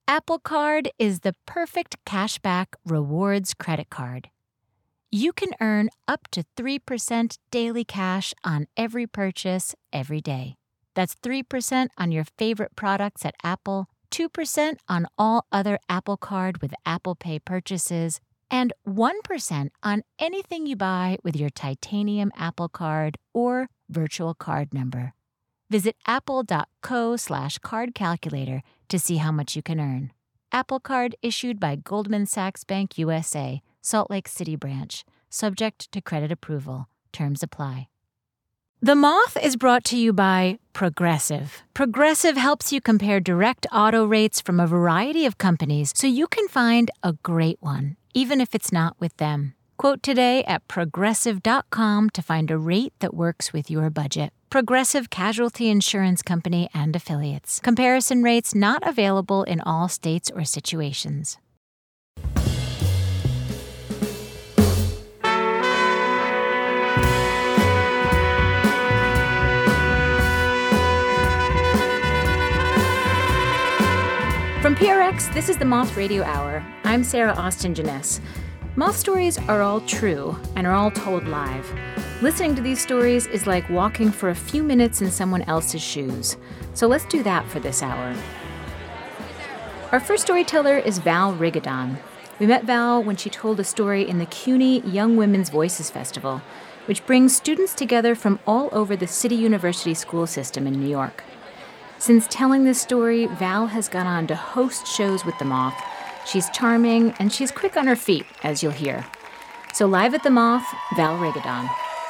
Apple Card is the perfect cashback rewards credit card. You can earn up to 3% daily cash on every purchase every day. That's 3% on your favorite products at Apple, 2% on all other Apple Card with Apple Pay purchases, and 1% on anything you buy with your titanium Apple Card or virtual card number. Visit apple.co/card calculator to see how much you can earn. Apple Card issued by Goldman Sachs Bank USA, Salt Lake City branch. Subject to credit approval. Terms apply. The Moth is brought to you by Progressive. Progressive helps you compare direct auto rates from a variety of companies so you can find a great one, even if it's not with them. Quote today at progressive.com to find a rate that works with your budget. Progressive Casualty Insurance Company and Affiliates. Comparison rates not available in all states or situations. From PRX, this is the Moth Radio Hour. I'm Sarah Austin Janess. Moth stories are all true and are all told live. Listening to these stories is like walking for a few minutes in someone else's shoes. So let's do that for this hour. Our first storyteller is Val Rigodon. We met Val when she told a story in the CUNY Young Women's Voices Festival, which brings students together from all over the City University school system in New York. Since telling this story, Val has gone on to host shows with the Moth. She's charming, and she's quick on her feet, as you'll hear. So live at the Moth, Val Rigodon.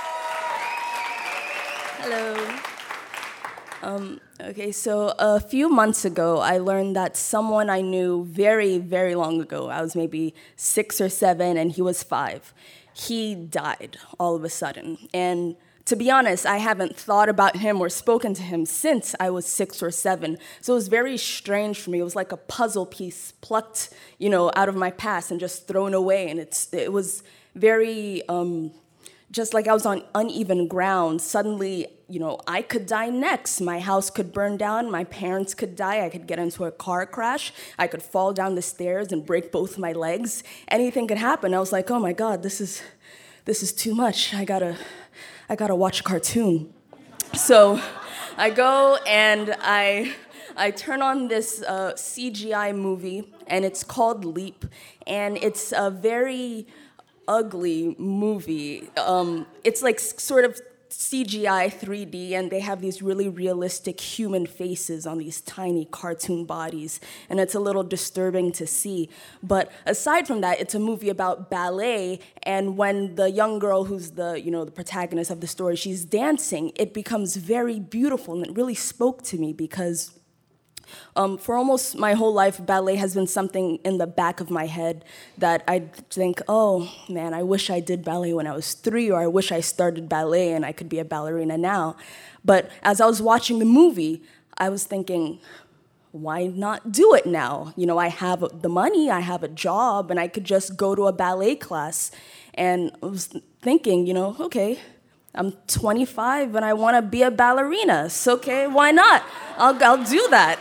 Hello. Okay, so a few months ago, I learned that someone I knew very, very long ago, I was maybe 6 or 7, and he was 5. He died all of a sudden, and to be honest, I haven't thought about him or spoken to him since I was 6 or 7. So it was very strange for me. It was like a puzzle piece plucked, out of my past and just thrown away. And it was very, just like I was on uneven ground. Suddenly, I could die next. My house could burn down. My parents could die. I could get into a car crash. I could fall down the stairs and break both my legs. Anything could happen. I was like, oh my God, this is too much. I gotta watch a cartoon. So I go and I turn on this CGI movie, and it's called Leap, and it's a very ugly movie. It's like sort of CGI 3D, and they have these really realistic human faces on these tiny cartoon bodies, and it's a little disturbing to see. But aside from that, it's a movie about ballet, and when the young girl who's the protagonist of the story, she's dancing, it becomes very beautiful, and it really spoke to me because for almost my whole life, ballet has been something in the back of my head that I think, oh, man, I wish I did ballet when I was 3, or I wish I started ballet and I could be a ballerina now. But as I was watching the movie, I was thinking, why not do it now? I have the money, I have a job, and I could just go to a ballet class. And I was thinking, okay, I'm 25 and I want to be a ballerina. So, okay, why not? I'll do that.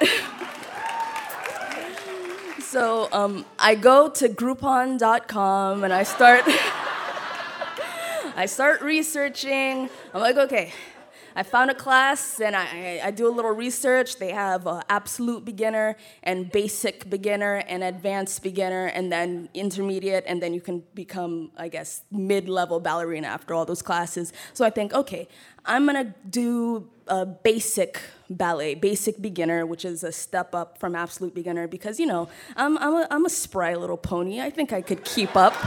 So I go to Groupon.com and I start researching. I'm like, okay, I found a class and I do a little research. They have absolute beginner and basic beginner and advanced beginner and then intermediate, and then you can become, I guess, mid-level ballerina after all those classes. So I think, okay, I'm gonna do a basic ballet, basic beginner, which is a step up from absolute beginner because, I'm a spry little pony. I think I could keep up,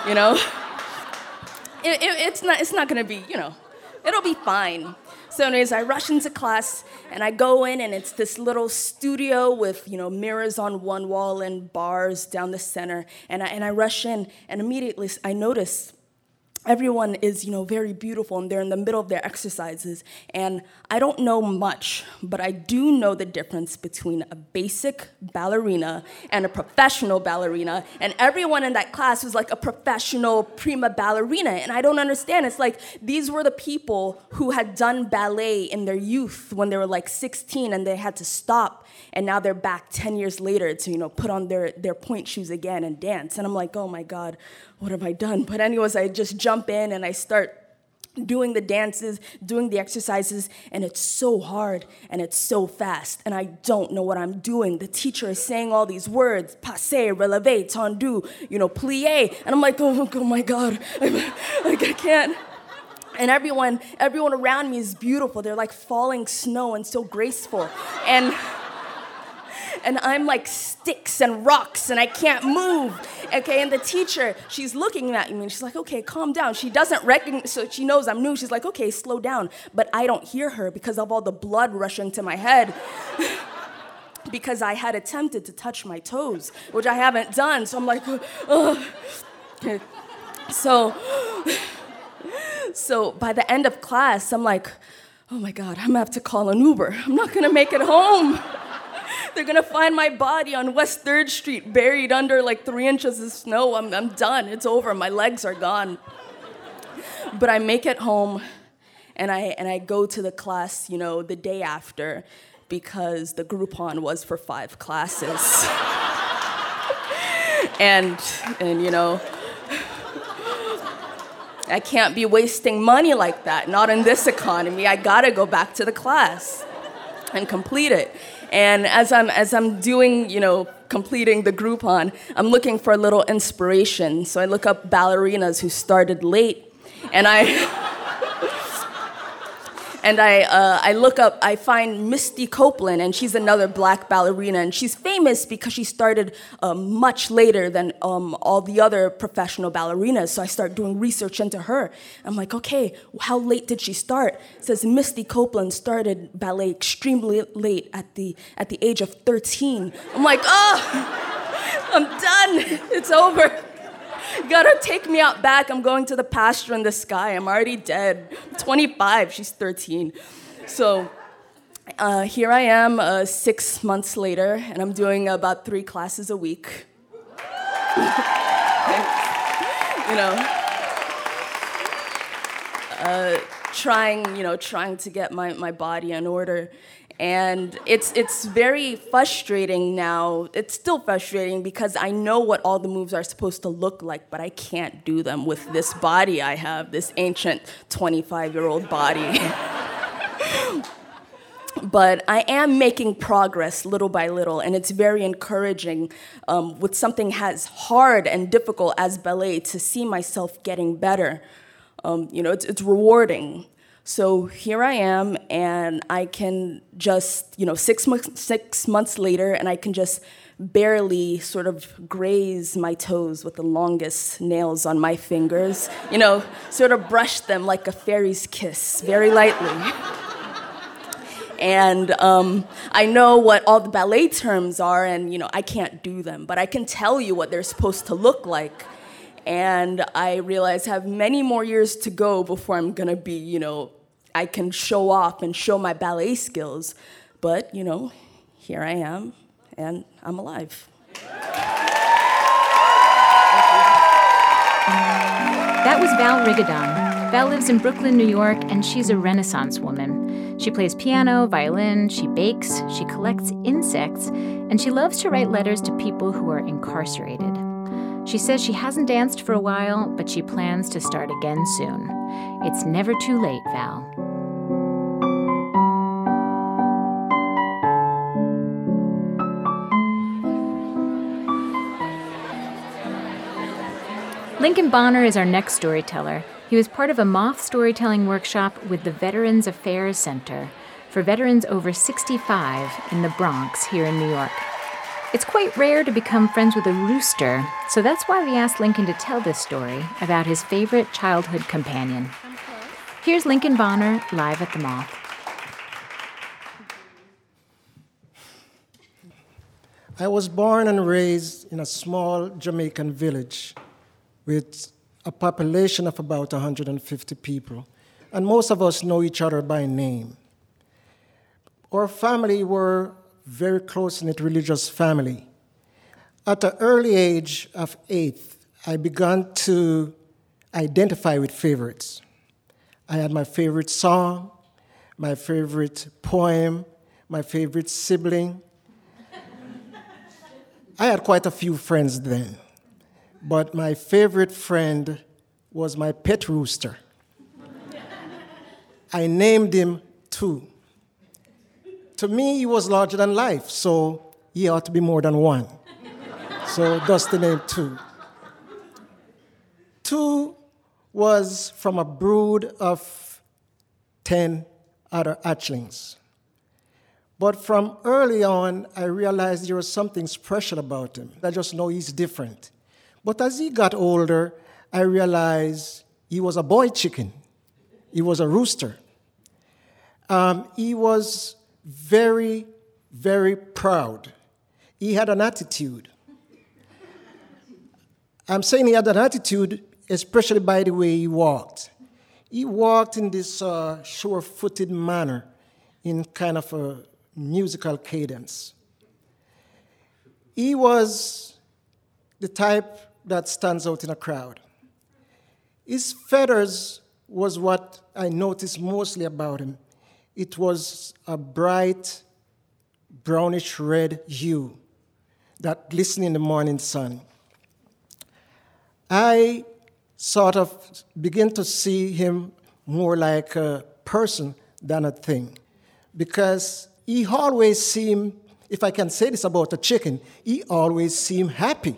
It's not gonna be, it'll be fine. So anyways, I rush into class, and I go in, and it's this little studio with, mirrors on one wall and bars down the center. And I rush in, and immediately I notice everyone is, very beautiful, and they're in the middle of their exercises. And I don't know much, but I do know the difference between a basic ballerina and a professional ballerina. And everyone in that class was like a professional prima ballerina. And I don't understand. It's like these were the people who had done ballet in their youth when they were like 16 and they had to stop. And now they're back 10 years later to, put on their point shoes again and dance. And I'm like, oh my God, what have I done? But anyways, I just jump in and I start doing the dances, doing the exercises, and it's so hard and it's so fast, and I don't know what I'm doing. The teacher is saying all these words, passé, relevé, tendu, plié, and I'm like, oh my God, I can't. And everyone around me is beautiful. They're like falling snow and so graceful. And I'm like sticks and rocks and I can't move, okay? And the teacher, she's looking at me and she's like, okay, calm down. She doesn't recognize, so she knows I'm new. She's like, okay, slow down. But I don't hear her because of all the blood rushing to my head because I had attempted to touch my toes, which I haven't done. So I'm like, oh. Okay. So by the end of class, I'm like, oh my God, I'm gonna have to call an Uber. I'm not gonna make it home. They're gonna find my body on West 3rd Street, buried under like 3 inches of snow. I'm done, it's over, my legs are gone. But I make it home, and I go to the class, the day after, because the Groupon was for 5 classes. and I can't be wasting money like that, not in this economy. I gotta go back to the class and complete it. And as I'm doing, completing the Groupon, I'm looking for a little inspiration. So I look up ballerinas who started late, and I find Misty Copeland, and she's another black ballerina, and she's famous because she started much later than all the other professional ballerinas. So I start doing research into her. I'm like, okay, how late did she start? It says Misty Copeland started ballet extremely late at the age of 13. I'm like, oh, I'm done. It's over. You gotta take me out back. I'm going to the pasture in the sky. I'm already dead. I'm 25, she's 13. So here I am 6 months later, and I'm doing about 3 classes a week. Trying to get my body in order. And it's very frustrating now. It's still frustrating because I know what all the moves are supposed to look like, but I can't do them with this body I have, this ancient 25-year-old body. But I am making progress little by little, and it's very encouraging with something as hard and difficult as ballet to see myself getting better. It's rewarding. So here I am, and I can just, 6 months later, and I can just barely sort of graze my toes with the longest nails on my fingers, sort of brush them like a fairy's kiss, very lightly. And I know what all the ballet terms are, and, I can't do them, but I can tell you what they're supposed to look like. And I realize I have many more years to go before I'm gonna be, I can show off and show my ballet skills. But, here I am, and I'm alive. That was Val Rigodon. Val lives in Brooklyn, New York, and she's a Renaissance woman. She plays piano, violin, she bakes, she collects insects, and she loves to write letters to people who are incarcerated. She says she hasn't danced for a while, but she plans to start again soon. It's never too late, Val. Lincoln Bonner is our next storyteller. He was part of a moth storytelling workshop with the Veterans Affairs Center for veterans over 65 in the Bronx here in New York. It's quite rare to become friends with a rooster, so that's why we asked Lincoln to tell this story about his favorite childhood companion. Here's Lincoln Bonner live at the Moth. I was born and raised in a small Jamaican village with a population of about 150 people, and most of us know each other by name. Our family were very close-knit religious family. At the early age of 8, I began to identify with favorites. I had my favorite song, my favorite poem, my favorite sibling. I had quite a few friends then, but my favorite friend was my pet rooster. I named him Two. To me, he was larger than life, so he ought to be more than one. So thus the name Two. Two was from a brood of 10 other hatchlings. But from early on, I realized there was something special about him. I just know he's different. But as he got older, I realized he was a boy chicken. He was a rooster. He was very, very proud. He had an attitude. I'm saying he had an attitude, especially by the way he walked. He walked in this sure-footed manner, in kind of a musical cadence. He was the type that stands out in a crowd. His feathers was what I noticed mostly about him. It was a bright, brownish red hue that glistened in the morning sun. I sort of began to see him more like a person than a thing, because he always seemed, if I can say this about a chicken, he always seemed happy.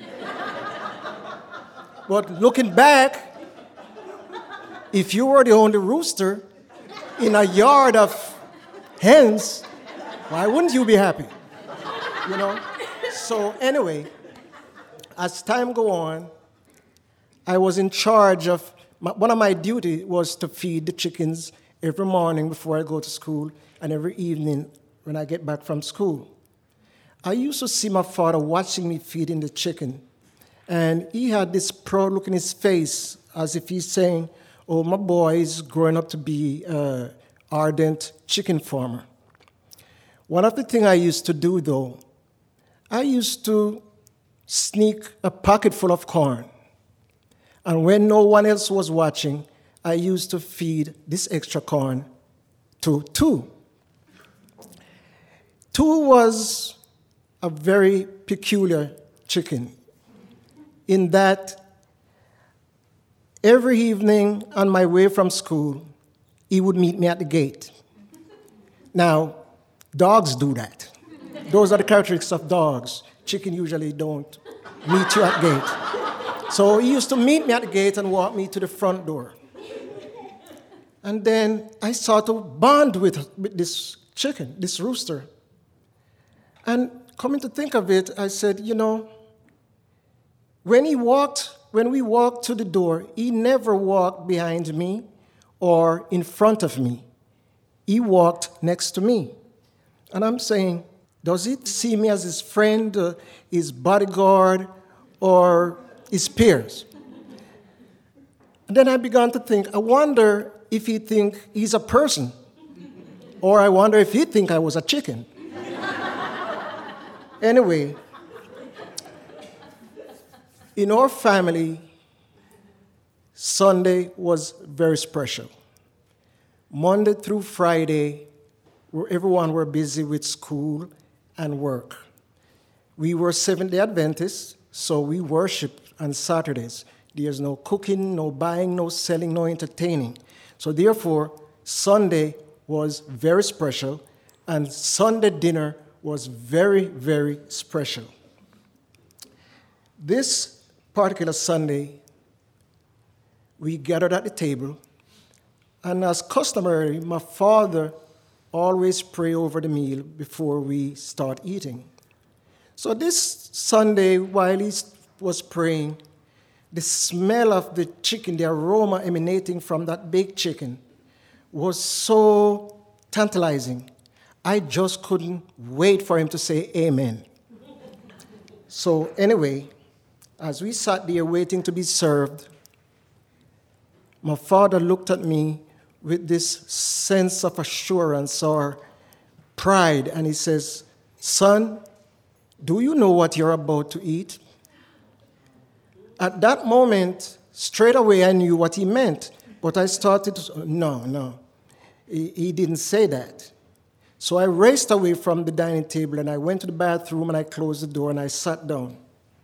But looking back, if you were the only rooster in a yard of hens, why wouldn't you be happy? You know? So anyway, as time go on, I was in charge of, one of my duties was to feed the chickens every morning before I go to school and every evening when I get back from school. I used to see my father watching me feeding the chicken, and he had this proud look in his face as if he's saying, oh, my boy is growing up to be an ardent chicken farmer. One of the things I used to do, though, I used to sneak a pocket full of corn. And when no one else was watching, I used to feed this extra corn to Two. Two was a very peculiar chicken in that every evening on my way from school, he would meet me at the gate. Now, dogs do that. Those are the characteristics of dogs. Chicken usually don't meet you at the gate. So he used to meet me at the gate and walk me to the front door. And then I started to bond with this chicken, this rooster. And coming to think of it, I said, you know, when we walked to the door, he never walked behind me or in front of me. He walked next to me. And I'm saying, does he see me as his friend, his bodyguard, or his peers? And then I began to think, I wonder if he think he's a person, or I wonder if he think I was a chicken. Anyway, in our family, Sunday was very special. Monday through Friday, everyone were busy with school and work. We were Seventh-day Adventists, so we worshiped on Saturdays. There's no cooking, no buying, no selling, no entertaining. So therefore, Sunday was very special, and Sunday dinner was very, very special. This particular Sunday, we gathered at the table, and as customary, my father always pray over the meal before we start eating. So this Sunday, while he was praying, the smell of the chicken, the aroma emanating from that baked chicken, was so tantalizing. I just couldn't wait for him to say amen. So anyway, as we sat there waiting to be served, my father looked at me with this sense of assurance or pride, and he says, "Son, do you know what you're about to eat?" At that moment, straight away I knew what he meant, but I started to, no, he didn't say that. So I raced away from the dining table and I went to the bathroom and I closed the door and I sat down.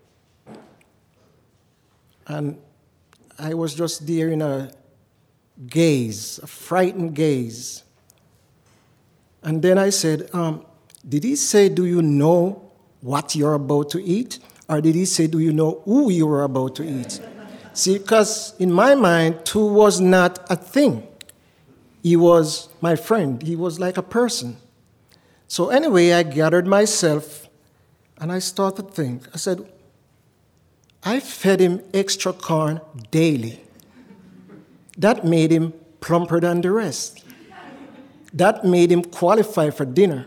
And I was just there in a gaze, a frightened gaze. And then I said, did he say, "Do you know what you're about to eat?" Or did he say, "Do you know who you were about to eat?" See, because in my mind, two was not a thing. He was my friend. He was like a person. So anyway, I gathered myself and I started to think. I said, I fed him extra corn daily. That made him plumper than the rest. That made him qualify for dinner.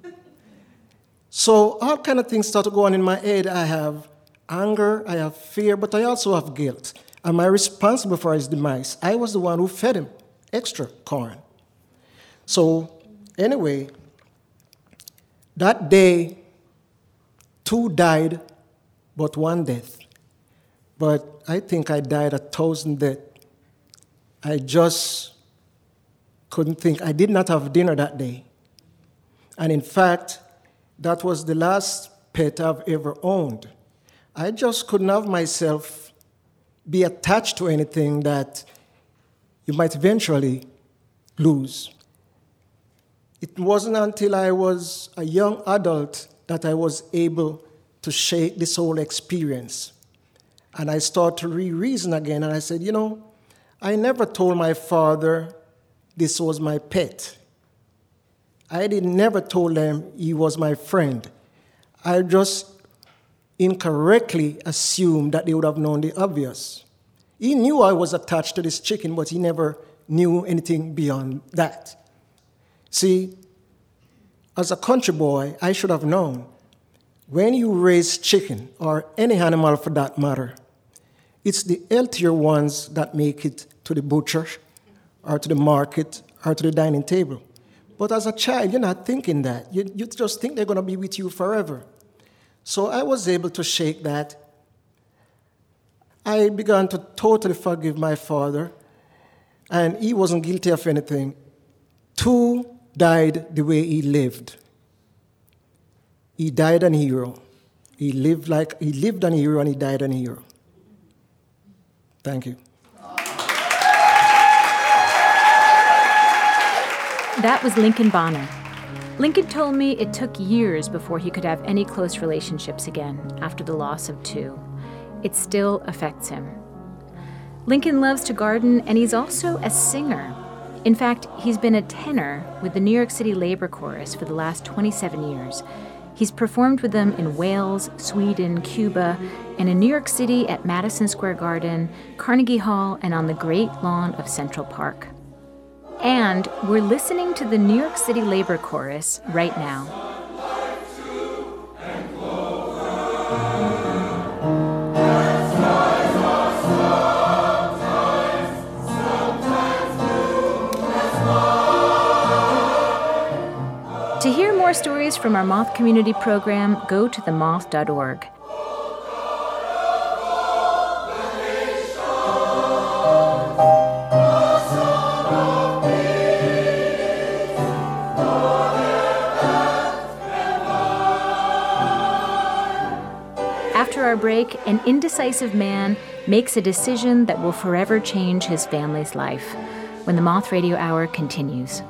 So all kind of things start to go on in my head. I have anger, I have fear, but I also have guilt. Am I responsible for his demise? I was the one who fed him extra corn. So anyway, that day, 2 died, but 1 death. But I think I died 1,000 deaths. I just couldn't think. I did not have dinner that day. And in fact, that was the last pet I've ever owned. I just couldn't have myself be attached to anything that you might eventually lose. It wasn't until I was a young adult that I was able to shake this whole experience. And I started to reason again, and I said, I never told my father this was my pet. I never told him he was my friend. I just incorrectly assumed that they would have known the obvious. He knew I was attached to this chicken, but he never knew anything beyond that. See, as a country boy, I should have known. When you raise chicken, or any animal for that matter, it's the healthier ones that make it to the butcher, or to the market, or to the dining table. But as a child, you're not thinking that. You just think they're going to be with you forever. So I was able to shake that. I began to totally forgive my father, and he wasn't guilty of anything. 2 died the way he lived. He died an hero. He lived an hero, and he died an hero. Thank you. That was Lincoln Bonner. Lincoln told me it took years before he could have any close relationships again after the loss of 2. It still affects him. Lincoln loves to garden, and he's also a singer. In fact, he's been a tenor with the New York City Labor Chorus for the last 27 years. He's performed with them in Wales, Sweden, Cuba, and in New York City at Madison Square Garden, Carnegie Hall, and on the Great Lawn of Central Park. And we're listening to the New York City Labor Chorus right now. To hear more stories from our Moth Community Program, go to themoth.org. After our break, an indecisive man makes a decision that will forever change his family's life when the Moth Radio Hour continues.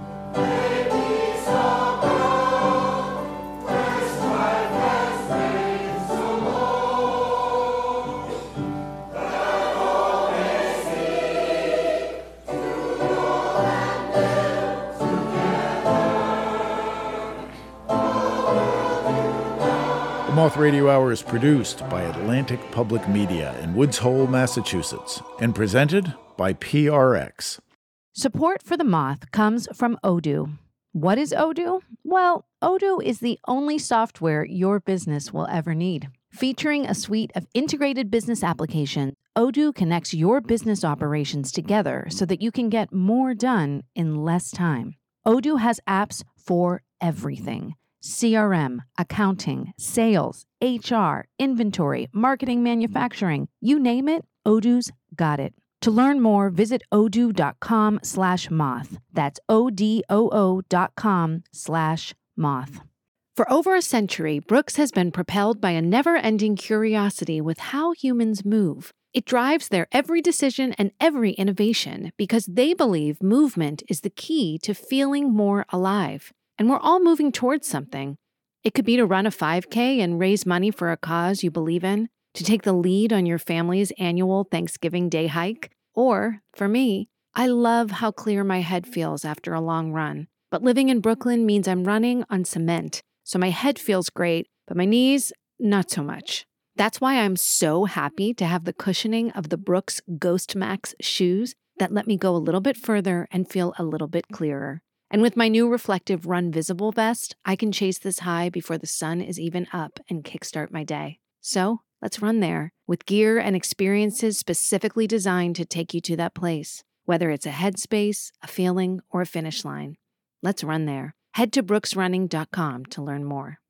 Moth Radio Hour is produced by Atlantic Public Media in Woods Hole, Massachusetts, and presented by PRX. Support for The Moth comes from Odoo. What is Odoo? Well, Odoo is the only software your business will ever need. Featuring a suite of integrated business applications, Odoo connects your business operations together so that you can get more done in less time. Odoo has apps for everything: CRM, accounting, sales, HR, inventory, marketing, manufacturing. You name it, Odoo's got it. To learn more, visit odoo.com/moth. That's odoo.com/moth. For over a century, Brooks has been propelled by a never-ending curiosity with how humans move. It drives their every decision and every innovation because they believe movement is the key to feeling more alive. And we're all moving towards something. It could be to run a 5K and raise money for a cause you believe in, to take the lead on your family's annual Thanksgiving Day hike. Or, for me, I love how clear my head feels after a long run. But living in Brooklyn means I'm running on cement. So my head feels great, but my knees, not so much. That's why I'm so happy to have the cushioning of the Brooks Ghost Max shoes that let me go a little bit further and feel a little bit clearer. And with my new reflective Run Visible vest, I can chase this high before the sun is even up and kickstart my day. So let's run there with gear and experiences specifically designed to take you to that place, whether it's a headspace, a feeling, or a finish line. Let's run there. Head to brooksrunning.com to learn more.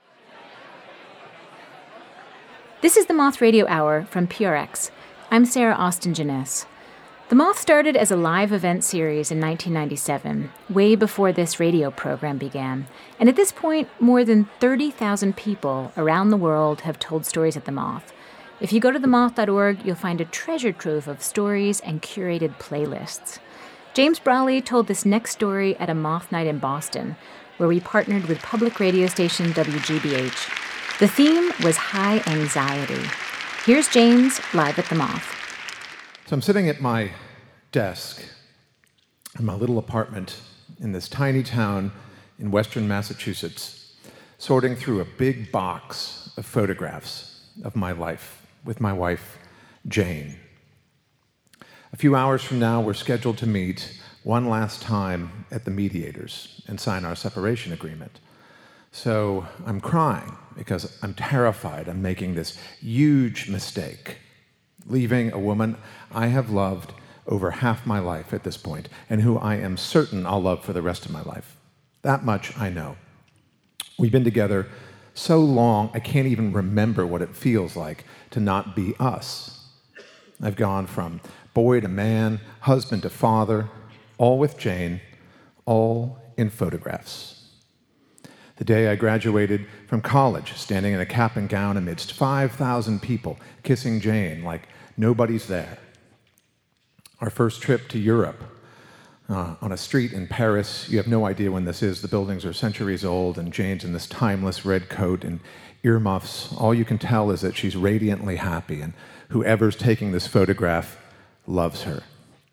This is the Moth Radio Hour from PRX. I'm Sarah Austin Jeunesse. The Moth started as a live event series in 1997, way before this radio program began. And at this point, more than 30,000 people around the world have told stories at the Moth. If you go to themoth.org, you'll find a treasure trove of stories and curated playlists. James Brawley told this next story at a Moth night in Boston, where we partnered with public radio station WGBH. The theme was high anxiety. Here's James live at the Moth. So I'm sitting at my desk in my little apartment in this tiny town in western Massachusetts, sorting through a big box of photographs of my life with my wife, Jane. A few hours from now, we're scheduled to meet one last time at the mediators and sign our separation agreement. So I'm crying because I'm terrified I'm making this huge mistake, leaving a woman I have loved over half my life at this point, and who I am certain I'll love for the rest of my life. That much I know. We've been together so long, I can't even remember what it feels like to not be us. I've gone from boy to man, husband to father, all with Jane, all in photographs. The day I graduated from college, standing in a cap and gown amidst 5,000 people, kissing Jane like nobody's there. Our first trip to Europe, on a street in Paris. You have no idea when this is. The buildings are centuries old, and Jane's in this timeless red coat and earmuffs. All you can tell is that she's radiantly happy, and whoever's taking this photograph loves her.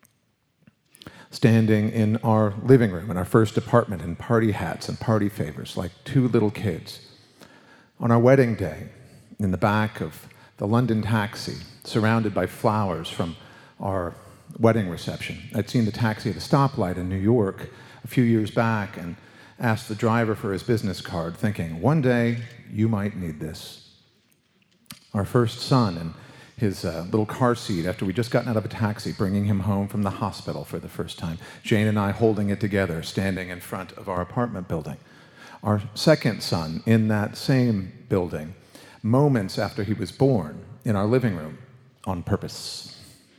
Standing in our living room in our first apartment in party hats and party favors like two little kids. On our wedding day, in the back of the London taxi, surrounded by flowers from our wedding reception. I'd seen the taxi at a stoplight in New York a few years back and asked the driver for his business card, thinking, one day you might need this. Our first son and his little car seat after we'd just gotten out of a taxi, bringing him home from the hospital for the first time. Jane and I holding it together, standing in front of our apartment building. Our second son in that same building, moments after he was born, in our living room, on purpose.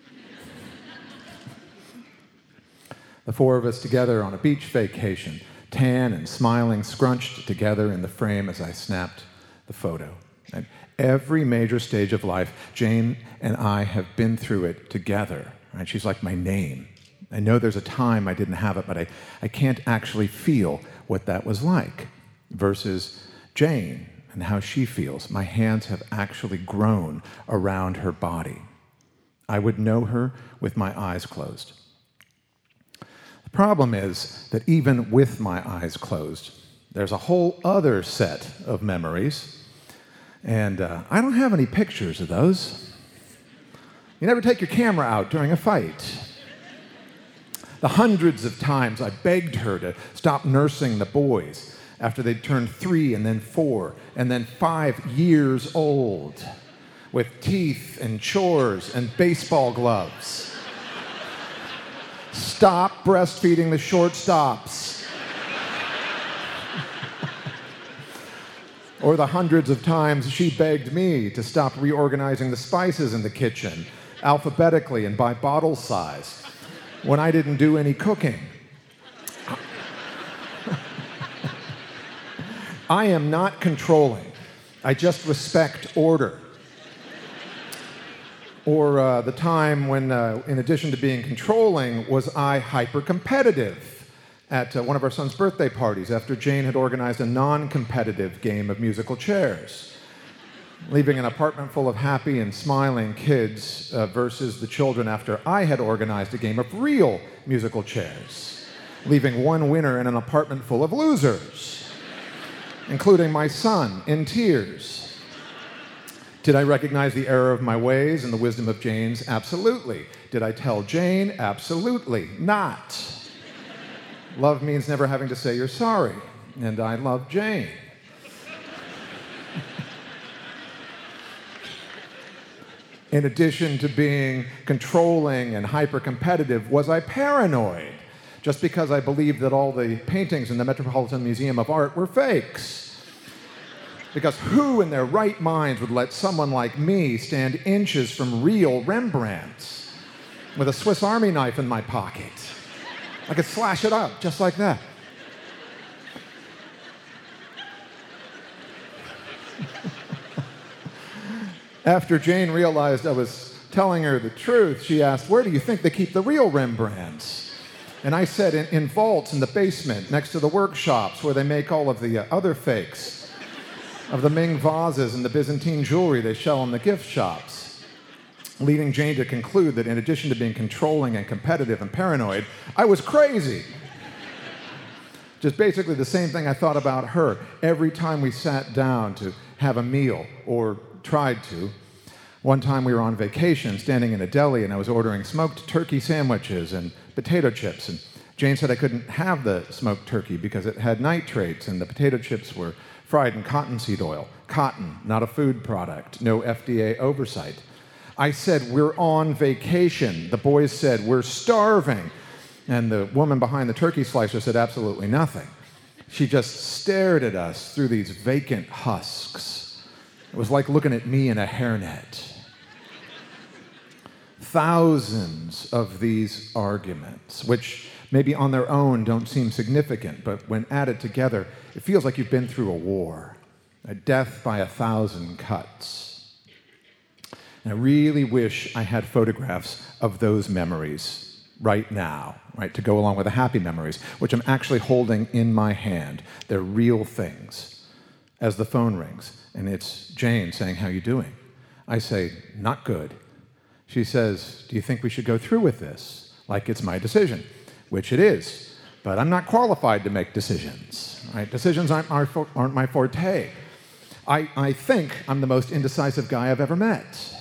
The four of us together on a beach vacation, tan and smiling, scrunched together in the frame as I snapped the photo. And every major stage of life, Jane and I have been through it together. Right? She's like my name. I know there's a time I didn't have it, but I can't actually feel what that was like. Versus Jane and how she feels. My hands have actually grown around her body. I would know her with my eyes closed. The problem is that even with my eyes closed, there's a whole other set of memories. And I don't have any pictures of those. You never take your camera out during a fight. The hundreds of times I begged her to stop nursing the boys after they'd turned 3 and then 4 and then 5 years old, with teeth and chores and baseball gloves. Stop breastfeeding the shortstops. Or the hundreds of times she begged me to stop reorganizing the spices in the kitchen, alphabetically and by bottle size, when I didn't do any cooking. I am not controlling. I just respect order. Or the time when, in addition to being controlling, was I hyper-competitive at one of our son's birthday parties after Jane had organized a non-competitive game of musical chairs, leaving an apartment full of happy and smiling kids versus the children after I had organized a game of real musical chairs, leaving one winner in an apartment full of losers, including my son in tears. Did I recognize the error of my ways and the wisdom of Jane's? Absolutely. Did I tell Jane? Absolutely not. Love means never having to say you're sorry, and I love Jane. In addition to being controlling and hyper-competitive, was I paranoid? Just because I believed that all the paintings in the Metropolitan Museum of Art were fakes. Because who in their right minds would let someone like me stand inches from real Rembrandts with a Swiss Army knife in my pocket? I could slash it up just like that. After Jane realized I was telling her the truth, she asked, "Where do you think they keep the real Rembrandts?" And I said, in vaults in the basement next to the workshops where they make all of the other fakes of the Ming vases and the Byzantine jewelry they sell in the gift shops, leading Jane to conclude that in addition to being controlling and competitive and paranoid, I was crazy. Just basically the same thing I thought about her every time we sat down to have a meal, or tried to. One time we were on vacation, standing in a deli, and I was ordering smoked turkey sandwiches and potato chips, and Jane said I couldn't have the smoked turkey because it had nitrates, and the potato chips were fried in cottonseed oil. Cotton, not a food product, no FDA oversight. I said, "We're on vacation." The boys said, "We're starving." And the woman behind the turkey slicer said absolutely nothing. She just stared at us through these vacant husks. It was like looking at me in a hairnet. Thousands of these arguments, which maybe on their own don't seem significant, but when added together, it feels like you've been through a war, a death by 1,000 cuts. And I really wish I had photographs of those memories right now, right, to go along with the happy memories, which I'm actually holding in my hand. They're real things. As the phone rings, and it's Jane saying, "How you doing?" I say, "Not good." She says, "Do you think we should go through with this? Like it's my decision," which it is, but I'm not qualified to make decisions. Right? Decisions aren't my forte. I think I'm the most indecisive guy I've ever met.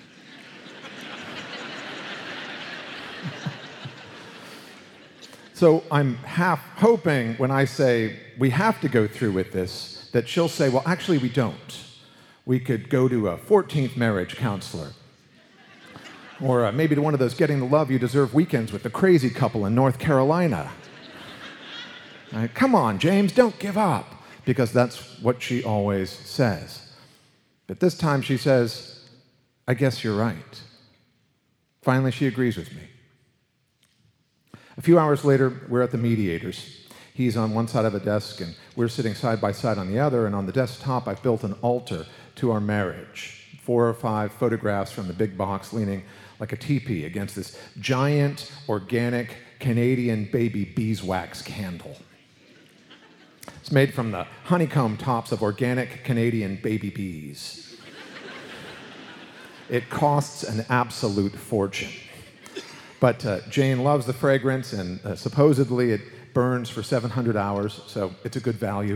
So I'm half hoping when I say we have to go through with this, that she'll say, "Well, actually we don't. We could go to a 14th marriage counselor. Or maybe to one of those Getting the Love You Deserve weekends with the crazy couple in North Carolina." Right? Come on, James, don't give up. Because that's what she always says. But this time she says, "I guess you're right." Finally, she agrees with me. A few hours later, we're at the Mediators. He's on one side of a desk, and we're sitting side by side on the other, and on the desktop, I've built an altar to our marriage. 4 or 5 photographs from the big box leaning like a teepee against this giant, organic, Canadian baby beeswax candle. It's made from the honeycomb tops of organic Canadian baby bees. It costs an absolute fortune. But Jane loves the fragrance, and supposedly it burns for 700 hours, so it's a good value.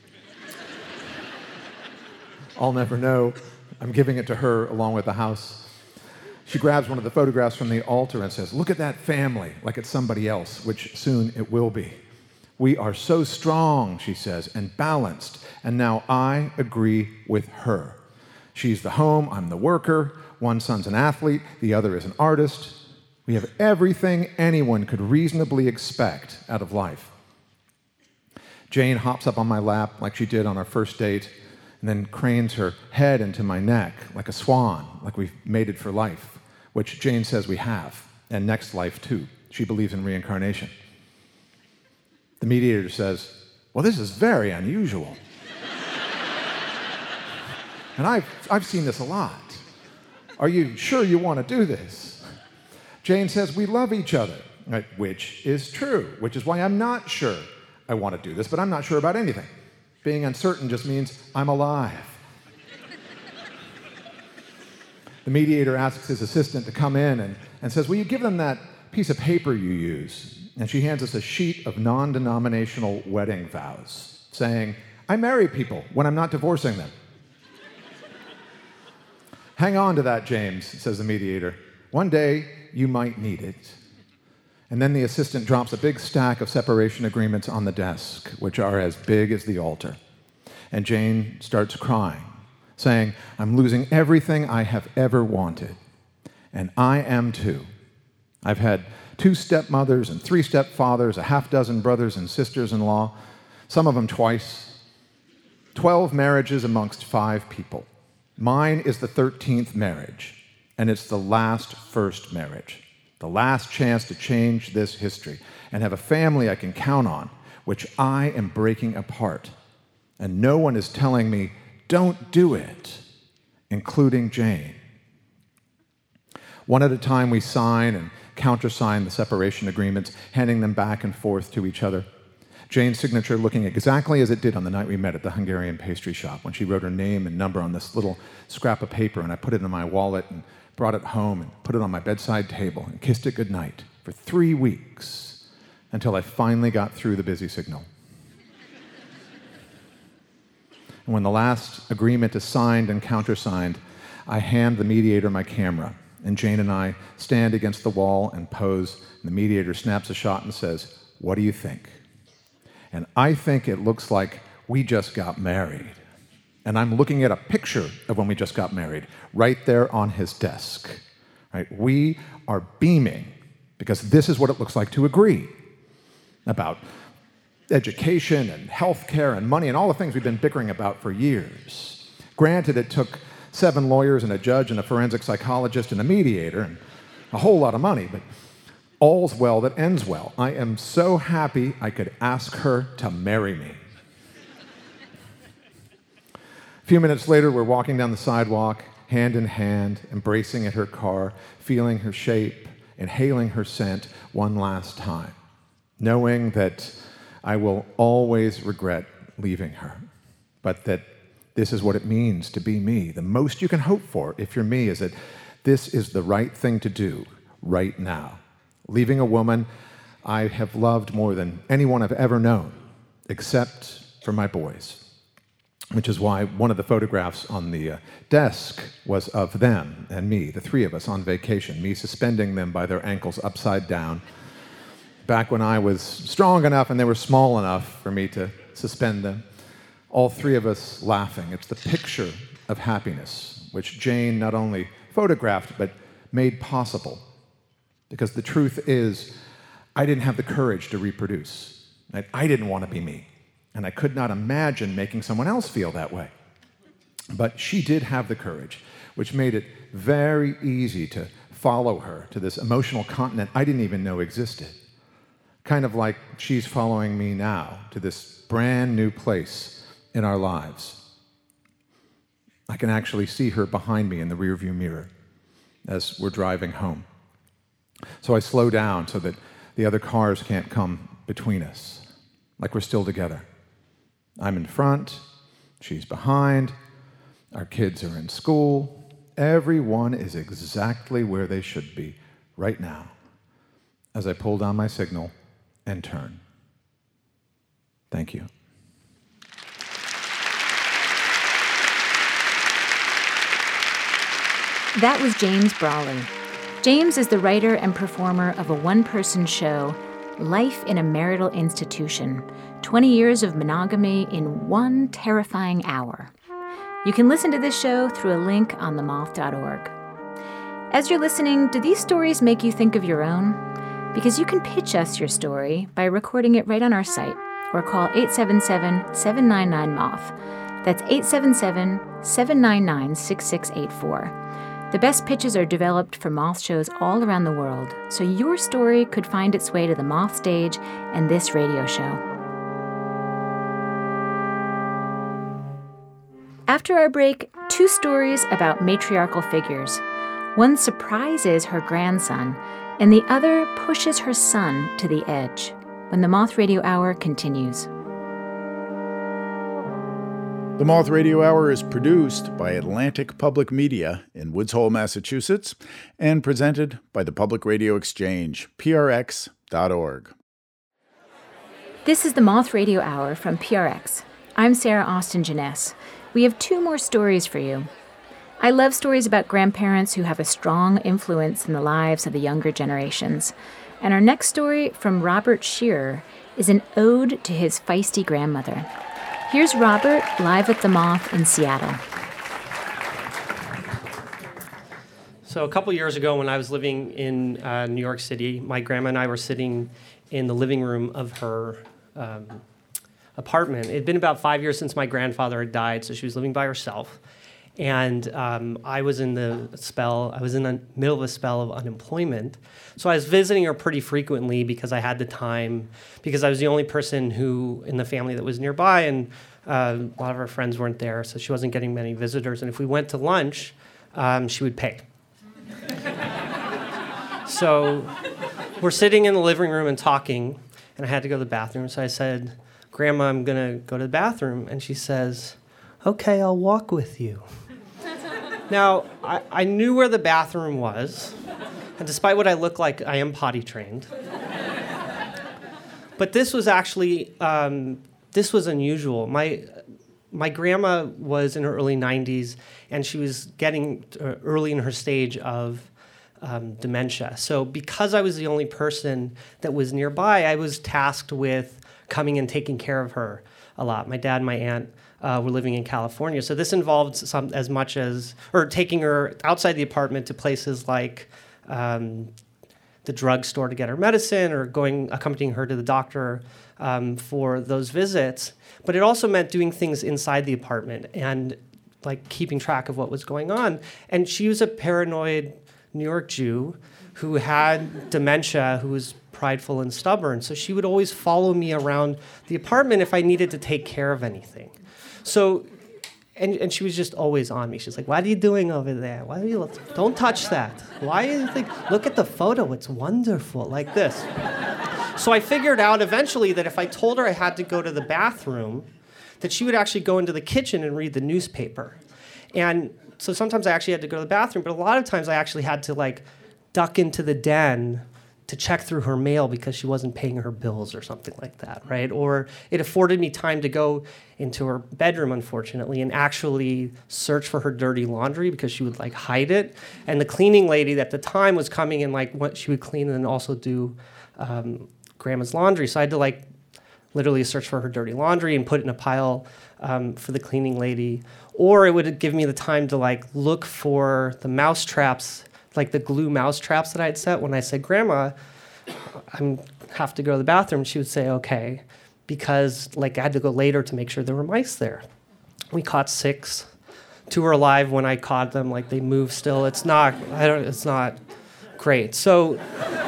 I'll never know. I'm giving it to her along with the house. She grabs one of the photographs from the altar and says, "Look at that family," like it's somebody else, which soon it will be. We are so strong, she says, and balanced, and now I agree with her. She's the home, I'm the worker. One son's an athlete, the other is an artist. We have everything anyone could reasonably expect out of life. Jane hops up on my lap like she did on our first date, and then cranes her head into my neck like a swan, like we've mated for life, which Jane says we have, and next life too. She believes in reincarnation. The mediator says, well, this is very unusual. And I've seen this a lot. Are you sure you want to do this? Jane says, we love each other, right? Which is true, which is why I'm not sure I want to do this, but I'm not sure about anything. Being uncertain just means I'm alive. The mediator asks his assistant to come in and says, will you give them that piece of paper you use? And she hands us a sheet of non-denominational wedding vows, saying, I marry people when I'm not divorcing them. Hang on to that, James, says the mediator. One day, you might need it. And then the assistant drops a big stack of separation agreements on the desk, which are as big as the altar. And Jane starts crying, saying, I'm losing everything I have ever wanted. And I am too. I've had 2 stepmothers and 3 stepfathers, a half dozen brothers and sisters-in-law, some of them twice, 12 marriages amongst 5 people. Mine is the 13th marriage, and it's the last first marriage, the last chance to change this history and have a family I can count on, which I am breaking apart. And no one is telling me, don't do it, including Jane. One at a time, we sign and countersign the separation agreements, handing them back and forth to each other. Jane's signature looking exactly as it did on the night we met at the Hungarian pastry shop, when she wrote her name and number on this little scrap of paper, and I put it in my wallet and brought it home and put it on my bedside table and kissed it goodnight for 3 weeks until I finally got through the busy signal. And when the last agreement is signed and countersigned, I hand the mediator my camera, and Jane and I stand against the wall and pose, and the mediator snaps a shot and says, what do you think? And I think it looks like we just got married. And I'm looking at a picture of when we just got married, right there on his desk. Right? We are beaming, because this is what it looks like to agree about education and healthcare and money and all the things we've been bickering about for years. Granted, it took 7 lawyers and a judge and a forensic psychologist and a mediator and a whole lot of money, but all's well that ends well. I am so happy I could ask her to marry me. A few minutes later, we're walking down the sidewalk, hand in hand, embracing at her car, feeling her shape, inhaling her scent one last time, knowing that I will always regret leaving her, but that this is what it means to be me. The most you can hope for, if you're me, is that this is the right thing to do right now. Leaving a woman I have loved more than anyone I've ever known, except for my boys, which is why one of the photographs on the desk was of them and me, the 3 of us on vacation, me suspending them by their ankles upside down, back when I was strong enough and they were small enough for me to suspend them. All 3 of us laughing. It's the picture of happiness, which Jane not only photographed, but made possible. Because the truth is, I didn't have the courage to reproduce. I didn't want to be me. And I could not imagine making someone else feel that way. But she did have the courage, which made it very easy to follow her to this emotional continent I didn't even know existed. Kind of like she's following me now to this brand new place in our lives. I can actually see her behind me in the rearview mirror as we're driving home. So I slow down so that the other cars can't come between us, like we're still together. I'm in front, she's behind, our kids are in school. Everyone is exactly where they should be right now as I pull down my signal and turn. Thank you. That was James Brawley. James is the writer and performer of a one-person show, Life in a Marital Institution, 20 Years of Monogamy in One Terrifying Hour. You can listen to this show through a link on themoth.org. As you're listening, do these stories make you think of your own? Because you can pitch us your story by recording it right on our site or call 877-799-MOTH. That's 877-799-6684. The best pitches are developed for Moth shows all around the world, so your story could find its way to the Moth stage and this radio show. After our break, 2 stories about matriarchal figures. One surprises her grandson, and the other pushes her son to the edge. When the Moth Radio Hour continues. The Moth Radio Hour is produced by Atlantic Public Media in Woods Hole, Massachusetts, and presented by the Public Radio Exchange, prx.org. This is the Moth Radio Hour from PRX. I'm Sarah Austin Jeunesse. We have 2 more stories for you. I love stories about grandparents who have a strong influence in the lives of the younger generations. And our next story from Robert Shearer is an ode to his feisty grandmother. Here's Robert live at the Moth in Seattle. So a couple years ago when I was living in New York City, my grandma and I were sitting in the living room of her apartment. It had been about 5 years since my grandfather had died, so she was living by herself. And I was in the middle of a spell of unemployment. So I was visiting her pretty frequently because I had the time, because I was the only person in the family that was nearby, and a lot of her friends weren't there, so she wasn't getting many visitors. And if we went to lunch, she would pay. So we're sitting in the living room and talking, and I had to go to the bathroom. So I said, "Grandma, I'm going to go to the bathroom." And she says, "Okay, I'll walk with you." Now, I knew where the bathroom was, and despite what I look like, I am potty trained. But this was actually, this was unusual. My grandma was in her early 90s, and she was getting early in her stage of dementia. So because I was the only person that was nearby, I was tasked with coming and taking care of her a lot. My dad and my aunt were living in California. So this involved taking her outside the apartment to places like the drugstore to get her medicine, or accompanying her to the doctor for those visits. But it also meant doing things inside the apartment and like keeping track of what was going on. And she was a paranoid New York Jew who had dementia, who was prideful and stubborn. So she would always follow me around the apartment if I needed to take care of anything. So, and she was just always on me. She's like, "What are you doing over there? Don't touch that. Why do you think, look at the photo, it's wonderful," like this. So I figured out eventually that if I told her I had to go to the bathroom, that she would actually go into the kitchen and read the newspaper. And so sometimes I actually had to go to the bathroom, but a lot of times I actually had to duck into the den to check through her mail because she wasn't paying her bills or something like that, right? Or it afforded me time to go into her bedroom, unfortunately, and actually search for her dirty laundry because she would hide it. And the cleaning lady at the time was coming and what she would clean and then also do grandma's laundry. So I had to literally search for her dirty laundry and put it in a pile for the cleaning lady. Or it would give me the time to look for the mouse traps, the glue mouse traps that I had set. When I said, "Grandma, I have to go to the bathroom," she would say, "Okay," because I had to go later to make sure there were mice there. We caught 6. 2 were alive when I caught them. They move still. It's not great. So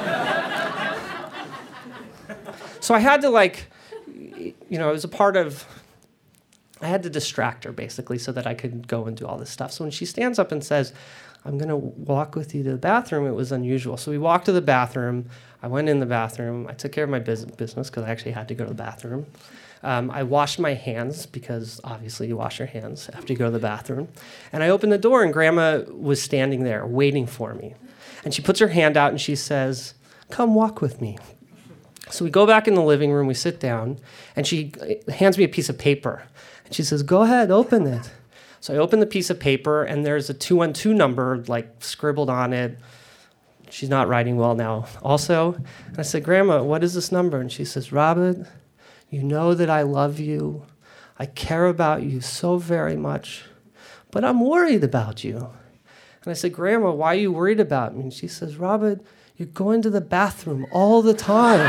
I had to it was a part of, I had to distract her basically so that I could go and do all this stuff. So when she stands up and says, "I'm going to walk with you to the bathroom," it was unusual. So we walked to the bathroom. I went in the bathroom. I took care of my business because I actually had to go to the bathroom. I washed my hands because obviously you wash your hands after you go to the bathroom. And I opened the door and Grandma was standing there waiting for me. And she puts her hand out and she says, "Come walk with me." So we go back in the living room, we sit down, and she hands me a piece of paper. And she says, "Go ahead, open it." So I open the piece of paper, and there's a 212 number, scribbled on it, she's not writing well now also. And I said, Grandma, what is this number? And she says, Robert, you know that I love you. I care about you so very much, but I'm worried about you. And I said, Grandma, why are you worried about me? And she says, Robert, you're going to the bathroom all the time.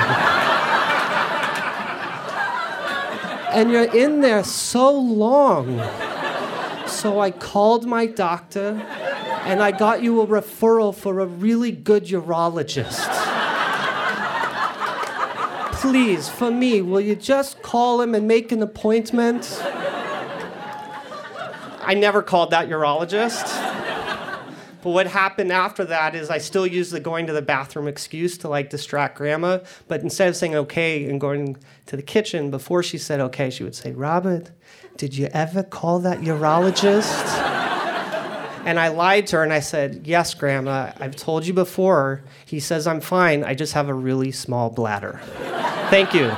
And you're in there so long. So I called my doctor, and I got you a referral for a really good urologist. Please, for me, will you just call him and make an appointment? I never called that urologist. But what happened after that is I still used the going to the bathroom excuse to distract Grandma. But instead of saying okay and going to the kitchen, before she said okay, she would say, Robert, did you ever call that urologist? And I lied to her and I said, yes, Grandma, I've told you before. He says I'm fine. I just have a really small bladder. Thank you.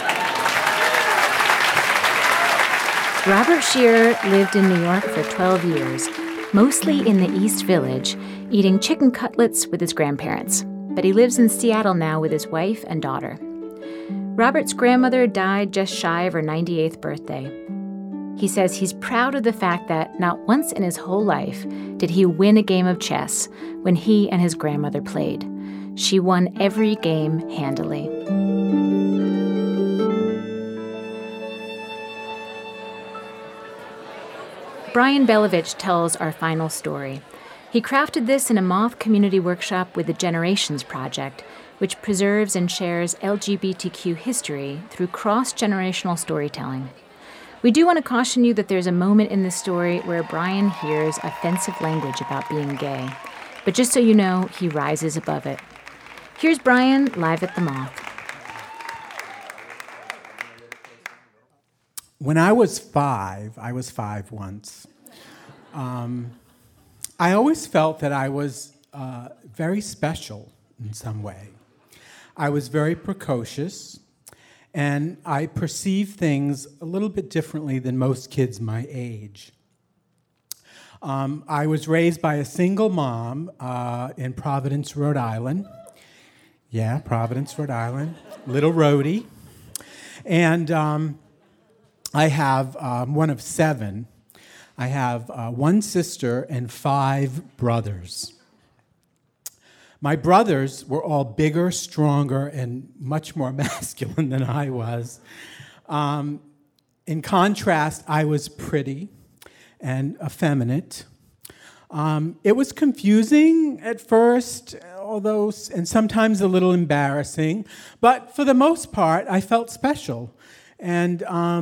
Robert Shearer lived in New York for 12 years, mostly in the East Village, eating chicken cutlets with his grandparents. But he lives in Seattle now with his wife and daughter. Robert's grandmother died just shy of her 98th birthday. He says he's proud of the fact that not once in his whole life did he win a game of chess when he and his grandmother played. She won every game handily. Brian Belovich tells our final story. He crafted this in a Moth community workshop with the Generations Project, which preserves and shares LGBTQ history through cross-generational storytelling. We do want to caution you that there's a moment in this story where Brian hears offensive language about being gay. But just so you know, he rises above it. Here's Brian live at the Moth. When I was five once, I always felt that I was very special in some way. I was very precocious, and I perceived things a little bit differently than most kids my age. I was raised by a single mom in Providence, Rhode Island. Yeah, Providence, Rhode Island. Little Rhodey. And I have one of 7. I have 1 sister and 5 brothers. My brothers were all bigger, stronger, and much more masculine than I was. In contrast, I was pretty and effeminate. It was confusing at first, and sometimes a little embarrassing, but for the most part, I felt special. And,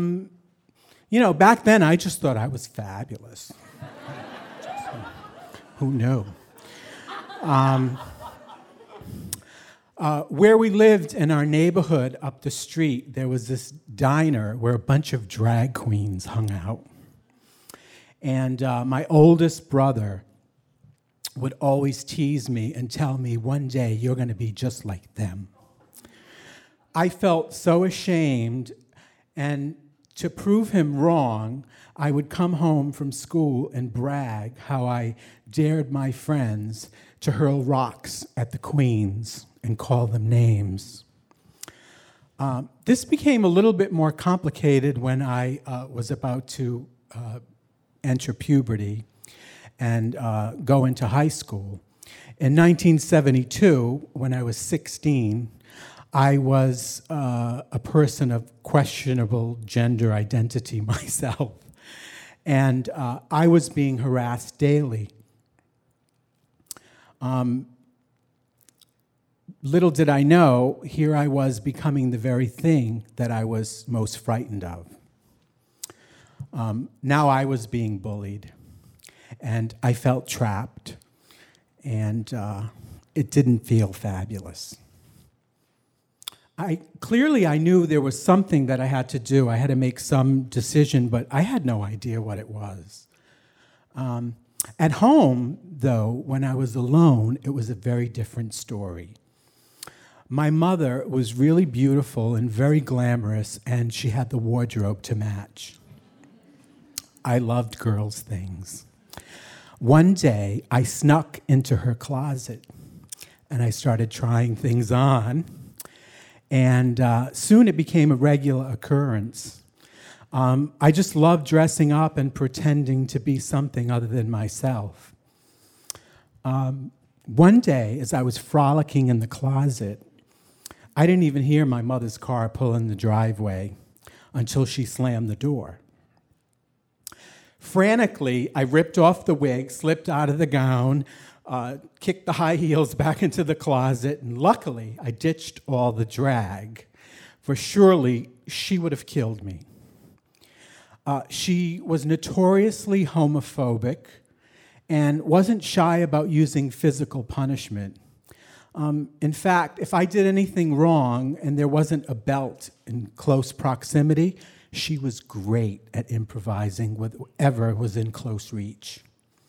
back then, I just thought I was fabulous. Who knew? Where we lived in our neighborhood up the street, there was this diner where a bunch of drag queens hung out. And my oldest brother would always tease me and tell me, one day you're going to be just like them. I felt so ashamed, and to prove him wrong, I would come home from school and brag how I dared my friends to hurl rocks at the queens and call them names. This became a little bit more complicated when I was about to enter puberty and go into high school. In 1972, when I was 16, I was a person of questionable gender identity myself, and I was being harassed daily. Little did I know, here I was becoming the very thing that I was most frightened of. Now I was being bullied, and I felt trapped, and it didn't feel fabulous. I knew there was something that I had to do. I had to make some decision, but I had no idea what it was. At home, though, when I was alone, it was a very different story. My mother was really beautiful and very glamorous, and she had the wardrobe to match. I loved girls' things. One day, I snuck into her closet, and I started trying things on. And soon it became a regular occurrence. I just loved dressing up and pretending to be something other than myself. One day, as I was frolicking in the closet, I didn't even hear my mother's car pull in the driveway until she slammed the door. Frantically, I ripped off the wig, slipped out of the gown, kicked the high heels back into the closet, and luckily, I ditched all the drag, for surely she would have killed me. She was notoriously homophobic and wasn't shy about using physical punishment. In fact, if I did anything wrong and there wasn't a belt in close proximity, she was great at improvising whatever was in close reach.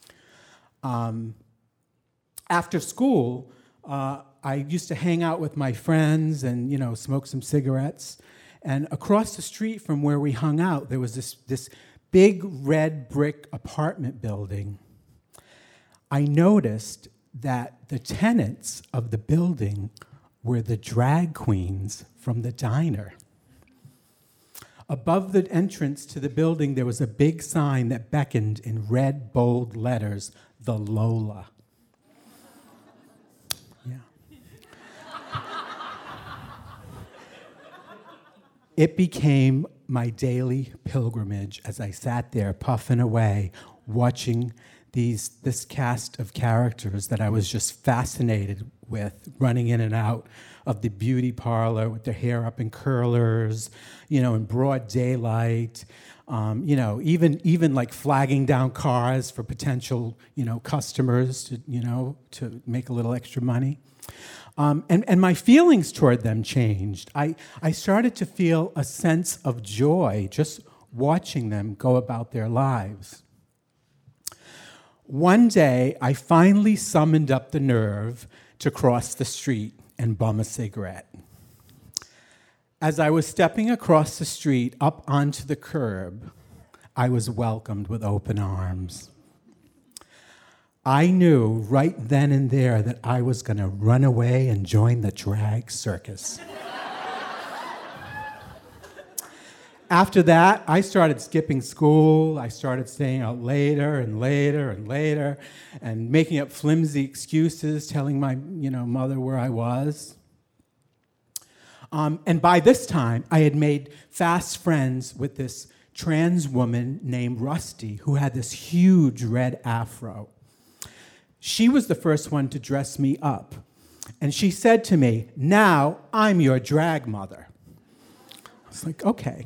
After school, I used to hang out with my friends and, smoke some cigarettes. And across the street from where we hung out, there was this big red brick apartment building. I noticed that the tenants of the building were the drag queens from the diner. Above the entrance to the building, there was a big sign that beckoned in red, bold letters, "The Lola." Yeah. It became my daily pilgrimage as I sat there puffing away, watching this cast of characters that I was just fascinated with, running in and out of the beauty parlor with their hair up in curlers, in broad daylight, even like flagging down cars for potential, customers to make a little extra money. And my feelings toward them changed. I started to feel a sense of joy just watching them go about their lives. One day, I finally summoned up the nerve to cross the street and bum a cigarette. As I was stepping across the street up onto the curb, I was welcomed with open arms. I knew right then and there that I was going to run away and join the drag circus. After that, I started skipping school. I started staying out later and later and later and making up flimsy excuses, telling my mother where I was. And by this time, I had made fast friends with this trans woman named Rusty who had this huge red afro. She was the first one to dress me up. And she said to me, "Now I'm your drag mother." I was like, okay.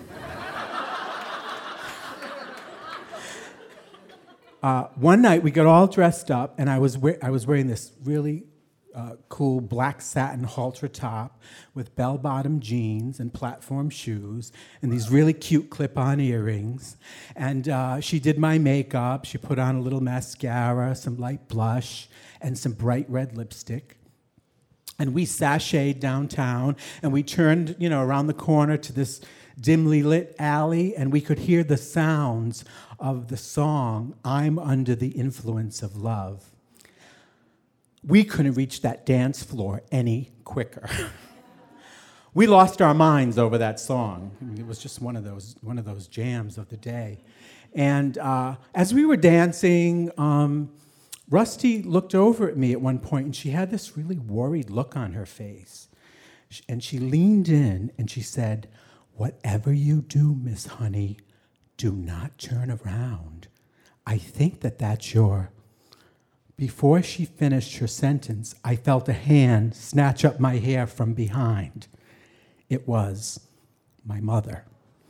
One night we got all dressed up, and I was wearing this really cool black satin halter top with bell-bottom jeans and platform shoes and these really cute clip-on earrings. And she did my makeup. She put on a little mascara, some light blush, and some bright red lipstick. And we sashayed downtown, and we turned, around the corner to this dimly lit alley, and we could hear the sounds of the song, "I'm Under the Influence of Love." We couldn't reach that dance floor any quicker. We lost our minds over that song. I mean, it was just one of those jams of the day. And as we were dancing, Rusty looked over at me at one point, and she had this really worried look on her face. And she leaned in, and she said, "Whatever you do, Miss Honey, do not turn around. I think that's your..." Before she finished her sentence, I felt a hand snatch up my hair from behind. It was my mother.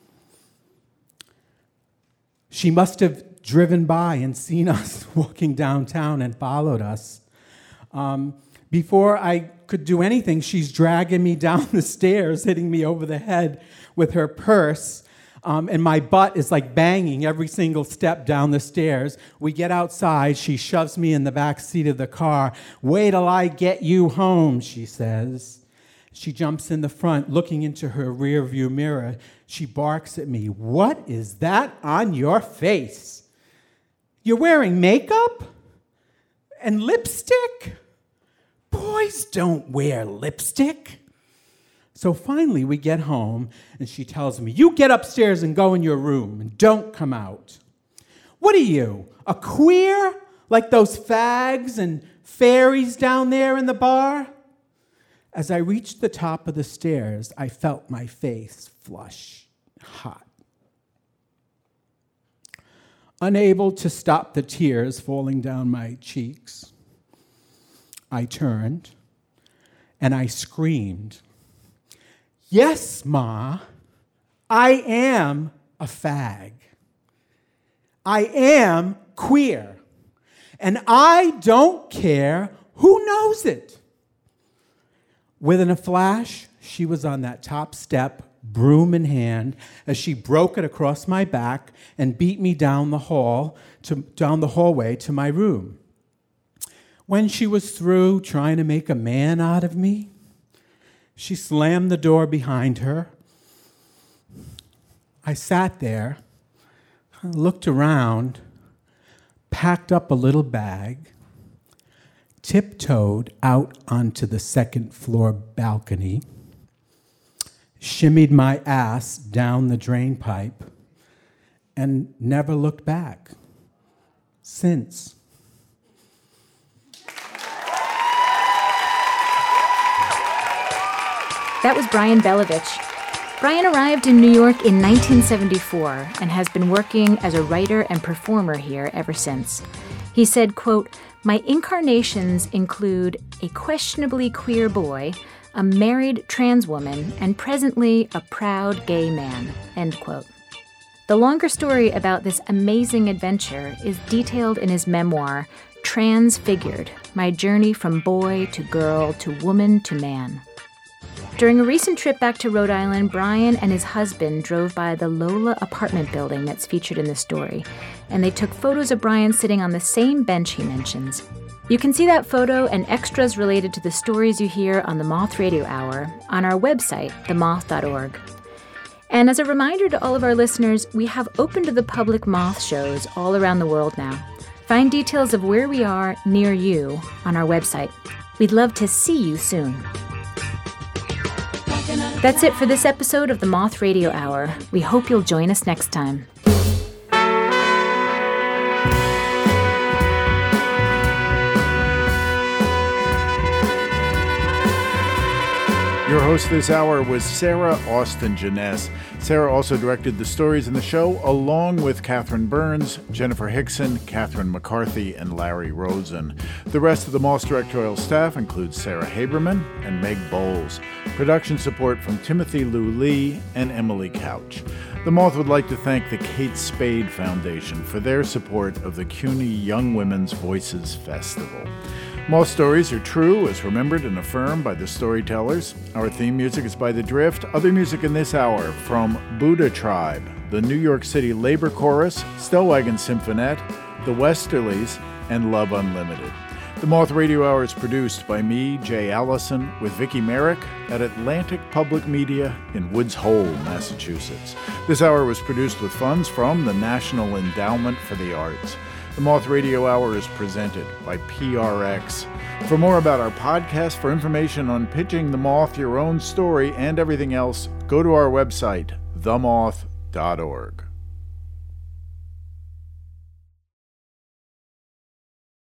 She must have driven by and seen us walking downtown and followed us. Before I could do anything, she's dragging me down the stairs, hitting me over the head with her purse. And my butt is like banging every single step down the stairs. We get outside. She shoves me in the back seat of the car. "Wait till I get you home," she says. She jumps in the front, looking into her rearview mirror. She barks at me, "What is that on your face? You're wearing makeup and lipstick? boys don't wear lipstick. So finally we get home and she tells me, you get upstairs and go in your room and don't come out. What are you, a queer? Like those fags and fairies down there in the bar? As I reached the top of the stairs, I felt my face flush hot. Unable to stop the tears falling down my cheeks, I turned and I screamed, yes, Ma, I am a fag. I am queer. And I don't care who knows it. Within a flash, she was on that top step, broom in hand, as she broke it across my back and beat me down the hallway to my room. When she was through trying to make a man out of me, she slammed the door behind her. I sat there, looked around, packed up a little bag, tiptoed out onto the second floor balcony, shimmied my ass down the drain pipe, and never looked back since. That was Brian Belovich. Brian arrived in New York in 1974 and has been working as a writer and performer here ever since. He said, quote, my incarnations include a questionably queer boy, a married trans woman, and presently a proud gay man, end quote. The longer story about this amazing adventure is detailed in his memoir, Transfigured, My Journey from Boy to Girl to Woman to Man. During a recent trip back to Rhode Island, Brian and his husband drove by the Lola apartment building that's featured in the story, and they took photos of Brian sitting on the same bench he mentions. You can see that photo and extras related to the stories you hear on the Moth Radio Hour on our website, themoth.org. And as a reminder to all of our listeners, we have open to the public Moth shows all around the world now. Find details of where we are near you on our website. We'd love to see you soon. That's it for this episode of the Moth Radio Hour. We hope you'll join us next time. Your host this hour was Sarah Austin Jeunesse. Sarah also directed the stories in the show, along with Catherine Burns, Jennifer Hickson, Catherine McCarthy, and Larry Rosen. The rest of the Moth directorial staff includes Sarah Haberman and Meg Bowles. Production support from Timothy Lou Lee and Emily Couch. The Moth would like to thank the Kate Spade Foundation for their support of the CUNY Young Women's Voices Festival. Moth stories are true, as remembered and affirmed by the storytellers. Our theme music is by The Drift. Other music in this hour from Buddha Tribe, the New York City Labor Chorus, Stellwagen Symphonette, the Westerlies, and Love Unlimited. The Moth Radio Hour is produced by me, Jay Allison, with Vicki Merrick at Atlantic Public Media in Woods Hole, Massachusetts. This hour was produced with funds from the National Endowment for the Arts. The Moth Radio Hour is presented by PRX. For more about our podcast, for information on pitching the Moth your own story and everything else, go to our website, themoth.org.